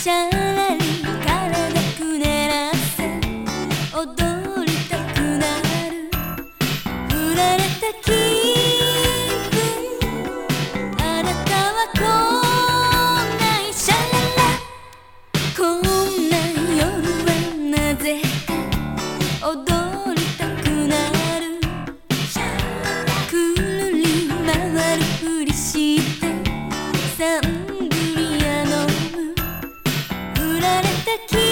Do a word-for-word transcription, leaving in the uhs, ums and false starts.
シャラリ体くねらせ踊りたくなる振られた気分あなたはこんなシャララこんな夜はなぜか踊りたくなるくるり回るふりしてサングリア飲む振られた気分